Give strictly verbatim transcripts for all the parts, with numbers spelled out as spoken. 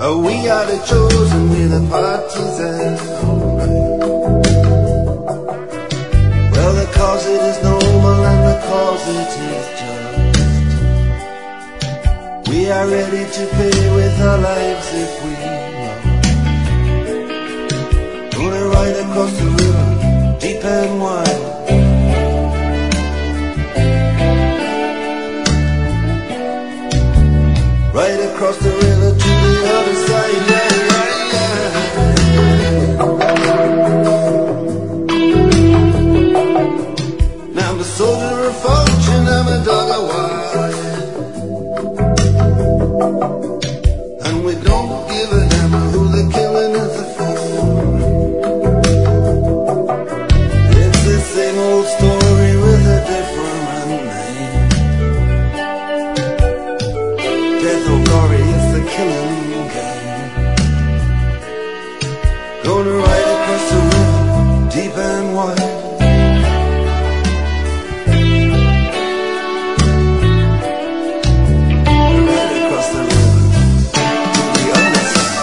Oh, we are the chosen, we're the partisans. Well, the cause it is noble and the cause it is just. We are ready to pay with our lives if we are. Gonna ride across the river, deep and wide. Right across the river to the other side, yeah, yeah, yeah. Now I'm a soldier of fortune, I'm a dog of war, and we don't give a damn who the killing is for. It's the same old story with a different name. Death or glory, it's the killing game. Gonna ride across the river, deep and wide. Ride across the river, to the other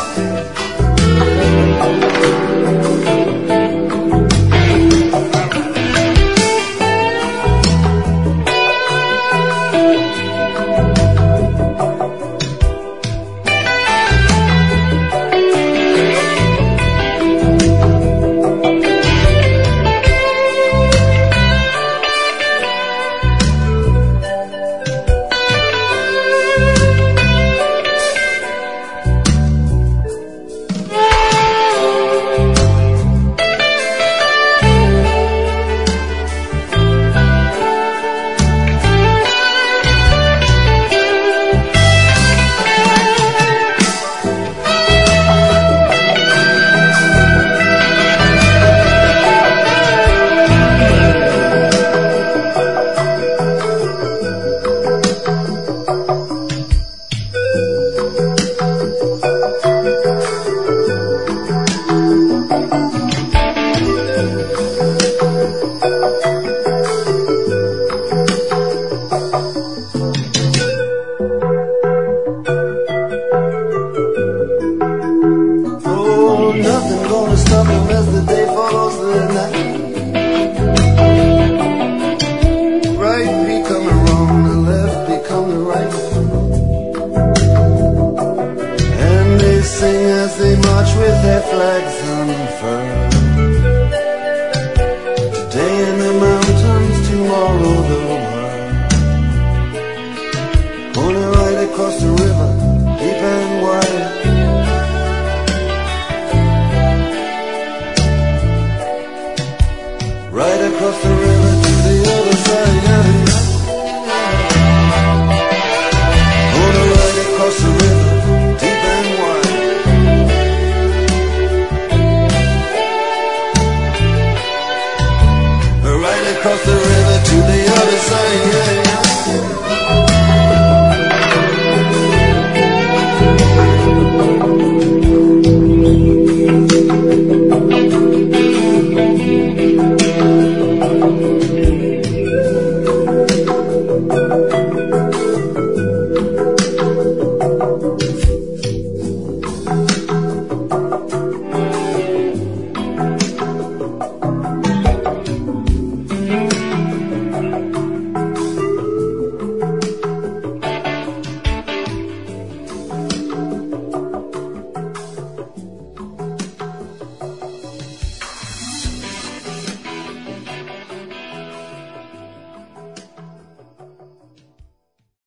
nothing gonna stop him as the day follows the night. Right become the wrong, the left become the right. And they sing as they march with their flags unfurled. Today in the mountains, tomorrow the world. Gonna ride across the river, deep and wide. Right across the river to the other side, yeah, yeah. Gonna ride across the river, deep and wide. Right across the river.